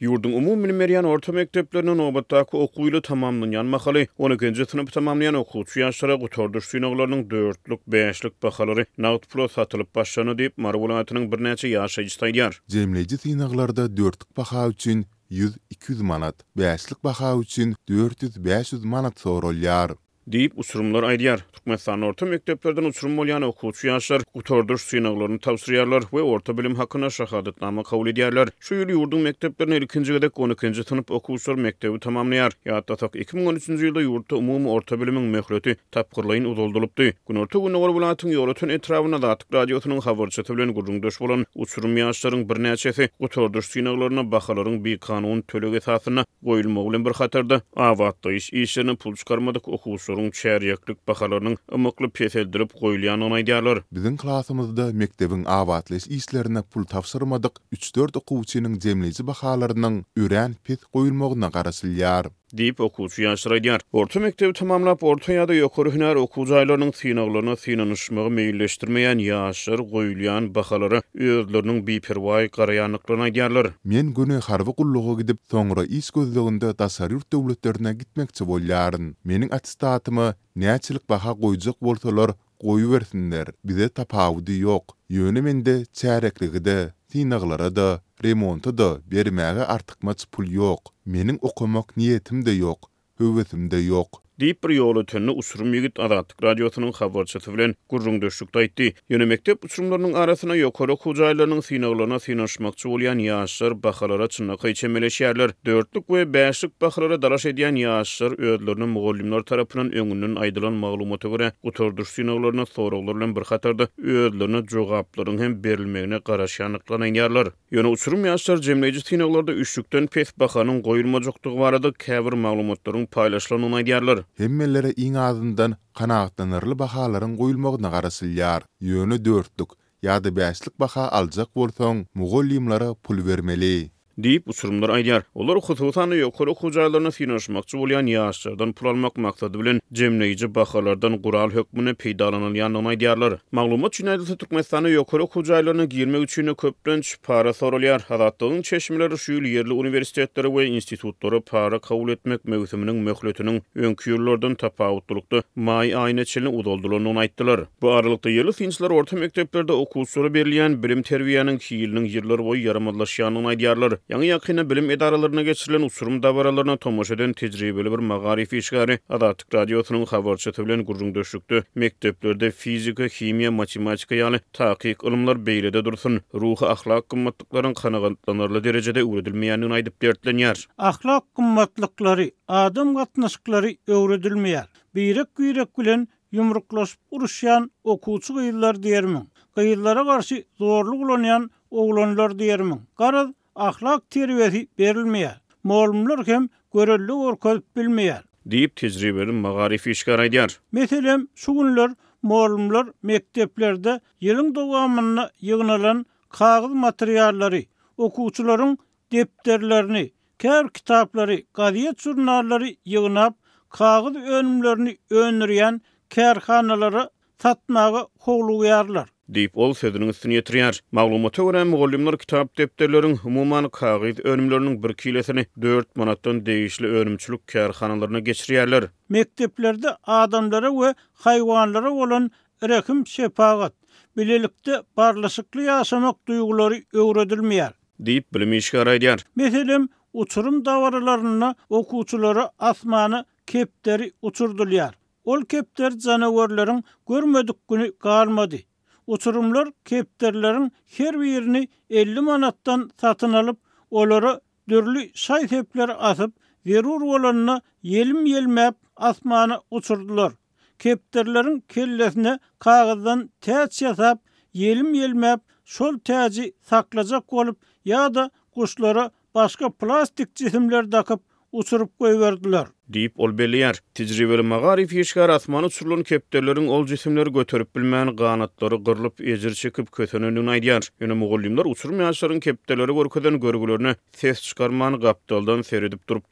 Yurdun umumi meriyan orta mekteplerinin nobatdaki okuyla tamamlanyan mahaly 12-nji sınıf tamamlayan okuwçy ýaşlara gutorduş synaglarynyň 4-lük 5-lik bahalary nagd pula satylyp başlany diýip Marwulatynyň birnäçe ýaşaýjy taýdýar. Jemleýici synaglarda 4-lük baha üçin 100-200 manat, 5-lik baha üçin 400-500 manat sorulýar. Diýip uçurumlar aýdýar. Türkmenistan orta mekdeplerden uçurum bolýan okuwçy ýaşlar gutorduş synaglaryny tapşyrýarlar we orta bilim hakyna şahadatnama kabul edýärler. Şu ýyly ýurdun mekteplerine 2-nji gedek 12-nji sınıf okuwçylar mektebi tamamlaýar. Ýa-da 2013-nji ýylda ýurtda umumy orta bilimiň möhleti tapgyrlygyny uzaldylypdy. Günorta güni Marwulatyň ýolatyn etrawyna Datyk radiosynyň habarçysy bilen gurrundaş bolan uçurum ýaşlaryň birnäçesi gutorduş synaglaryna bahalaryň bir kanun töleg esasyna goýulmagy bilen bir hatarda awatdaýyş işlerini pul çykarmadyk okuwçylaryň çäriýeklik bahalarynyň ymykly peseldirip goýulýanyny aýdýarlar. Biziň klasymyzda mektebiň awatlaş işlerine pul tapşyrmadyk 3-4 okuwçynyň jemleýici bahalarynyň ürän pes goýulmagyna garaşylýar. Diýip okuwçy ýaşlar aýdýar. Orta mektebi tamamlap orta ýa-da ýokary hünär okuwçylarynyň synaglaryna synanyşmagy meýilleşdirmeýän ýaşlar goýulýan bahalary özleriniň beperwaý garaýanlyklaryny aýdýarlar. Men güni harby gullugy gidip soňra iş gözleginde daşary döwletlerine gitmekçi bolýaryn. Meniň attestatymy näçilik baha goýjak bolsalar goýubersinler. Bize tapawudy ýok. Ýöne mende çärekligide, synaglara da, remonta da bermäge artykmaç pul ýok. Meniň okumak niýetim de ýok, höwesim de ýok. Diýip bir ýoly tönne uçurum ýigit Datyk radiosynyň habarçysy bilen gurrundaşlykda aýtdy. Ýöne mektep uçurumlarynyň arasyna ýokary okuwçylarynyň synaglaryna synanyşmakçy bolýan ýaşlar bahalara çynnaky çemeleşýärler. 4-lük we 5-lik bahalara daraş edýän ýaşlar özlerini mugallimler tarapyndan öňünden aýdylan maglumata görä gutorduş synaglaryna soraglar bilen bir hatarda özlerini jogaplaryň hem berilmegine garaşýanlyklaryny. Ýöne uçurum ýaşlar jemleýici synaglarda 3-lükden pes bahanyň goýulmajokdygy barada käbir maglumatlaryň paýlaşylanyny aýdýarlar. Hemmellere iň azyndan kanagatlanyrly bahalaryň goýulmagyna garaşylýar. Ýöne 4-lük ýa-da 5-lik baha aljak bolsaň, mugallimlere pul bermeli. Diýip uçurumlar aýdýar. Olar hususan ýokary okuwçylaryna synanyşmakçy bolýan ýaşlardan pul almak maksady bilen jemleýici bahalardan gural hökmüne peýdalanylýanyny aýdýarlar. Maglumat üçin aýdylsa Türkmenistana ýokary okuwçylaryny girmek üçin köplenç para sorulýar. Hadatlygyň çeşmeleri şu ýyl ýerli universitetleri we institutlary para kabul etmek mewsumynyň möhletiniň öňki ýyllardan tapawutlykda may aýyna çelini uzaldylanyny aýtdylar. Bu aralykda ýerli synçylar orta mekteplerde okuwçylara berilýän bilim terbiýanyň ýylynyň ýyllar boýy yaramadlaşýanyny aýdýarlar. Ýa-ni ýakyna bilim edaralaryna geçirilen uçurum dabaralarına tomoş eden tejribeli bir magarifi işgari Datyk radiosynyň habarçysy bilen gurrundaşlykda mekteplerde fizika, kimia, matematika ýaly takyk ilmler beýlede dursun, ruhy ahlak gymmatlyklaryň kanagatlanarly derejede öwredilmeýänini aýdyp dertlenýär. Ahlak gymmatlyklary, adam gatnaşyklary öwredilmeýär. Birek bilen ýumruklaşyp uruşýan okuwçy gyýylar diýermiň. Gyýylara garşy zorluk ulanýan oglanlar diýermiň. Garaz ahlak terbiyesi berilmeýär. Muallimler hem görelli orkalyp bilmeýär. Diýip tejribeli magarifi işgari aýdýar. Meselem şu günler muallimler mekteplerde ýylyň dowamyna ýygnalan kağız materiallary, okuwçylaryň depderlerini, kär kitaplary, gaziet jurnallary ýygnap kağız önümlerini öňürýän kärhanalara satmagy howluýarlar. Diýip ol sözüniň üstüne ýetirýär. Maglumata görä mugallimler kitap depderleriň umuman kağız önümleriniň 1 kilosini 4 manatdan değişli önümçilik kärhanalaryna geçirýärler. Mekteplerde adamlara we haýwanlara bolan rekim şepagat, bilelikde barlaşykly ýaşamak duýgulary öwredilmeýär. Diýip bilim işgari aýdýar. Meselem uçurum dawaralaryna okuwçylara asmany kepderi uçurdylýar. Ol kepder janawarlaryň görmedikini galmady. Uçurumlar kepderleriň her birini 50 manatdan satyn alyp, olara dürli şaý sepler asyp, zerur bolanyna yelim-yelmäp asmana uçurdular. Kepderleriň kellesine kağızdan täç ýasap, yelim-yelmäp şol täci saklajak bolup ýa-da kuşlara başga plastik cisimler dakyp uçurup goýberdiler. Diýip ol belliýär. Tejribeli magarifi işgari asmany uçurulan kepderleriň ol cisimleri göterip bilmän ganatlary gyrylyp ejir çekip kötenini aýdýar. Ýöne mugallimler uçurum ýaşlaryň kepderleri görkeden görgülerini ses çykarmany gapdaldan seredip durupdurlar.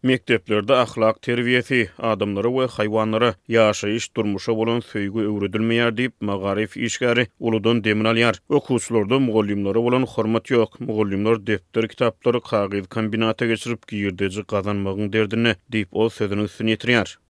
Mekteplerde ahlak terbiyesi, adamlara we haywanlara ýaşaýyş durmuşa bolan söýgü öwredilmeýär diýip magarif işgäri uludan demin alýar. Okuwçylarda mugallimlere bolan hormat ýok. Mugallimler defter, kitaplary kagyz kombinata geçirip giýirdeji gazanmagyň derdine diýip o sözüni üstüne ýetirýär.